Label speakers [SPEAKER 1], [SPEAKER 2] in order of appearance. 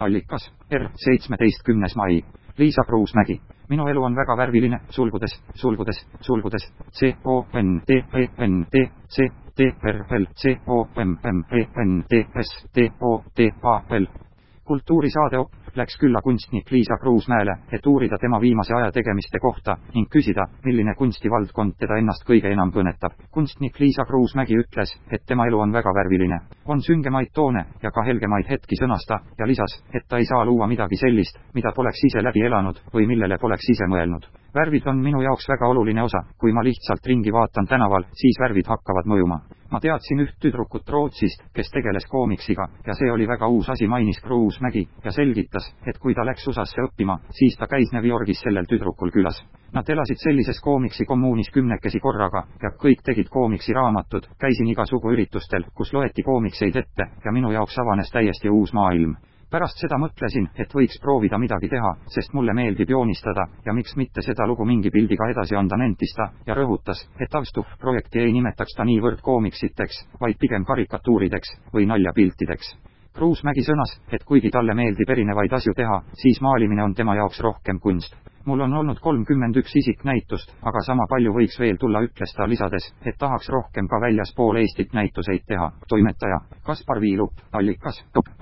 [SPEAKER 1] allikas, R17. mai. Liisa Kruusmägi. Minu elu on väga värviline, sulgudes, CONTENTCOMMENTSTOMMENTSTOTAL. Kultuurisaade OP läks külla kunstnik Liisa Kruusmäele, et uurida tema viimase aja tegemiste kohta ning küsida, milline kunstivaldkond teda ennast kõige enam kõnetab. Kunstnik Liisa Kruusmägi ütles, et tema elu on väga värviline. On süngemaid toone ja ka helgemaid hetki sõnasta ja lisas, et ta ei saa luua midagi sellist, mida poleks ise läbi elanud või millele poleks ise mõelnud. Värvid on minu jaoks väga oluline osa, kui ma lihtsalt ringi vaatan tänaval, siis värvid hakkavad mõjuma. Ma teadsin üht tüdrukut Rootsist, kes tegeles koomiksiga ja see oli väga uus asi, mainis Kruusmägi ja selgitas, et kui ta läks USA-sse õppima, siis ta käis New Yorgis sellel tüdrukul külas. Nad elasid sellises koomiksi kommuunis 10 korraga ja kõik tegid koomiksi raamatud, käisin igasugu üritustel, kus loeti koomikseid ette ja minu jaoks avanes täiesti uus maailm. Pärast seda mõtlesin, et võiks proovida midagi teha, sest mulle meeldib joonistada ja miks mitte seda lugu mingi pildiga edasi anda, nentis ta ja rõhutas, et Avstuh-projekti ei nimetaks ta niivõrd koomiksiteks, vaid pigem karikatuurideks või naljapiltideks. Kruusmägi sõnas, et kuigi talle meeldib erinevaid asju teha, siis maalimine on tema jaoks rohkem kunst. Mul on olnud 31 isiknäitust, aga sama palju võiks veel tulla, ütles ta lisades, et tahaks rohkem ka väljaspool Eestit näituseid teha. Toimetaja Kaspar Viilup, allikas.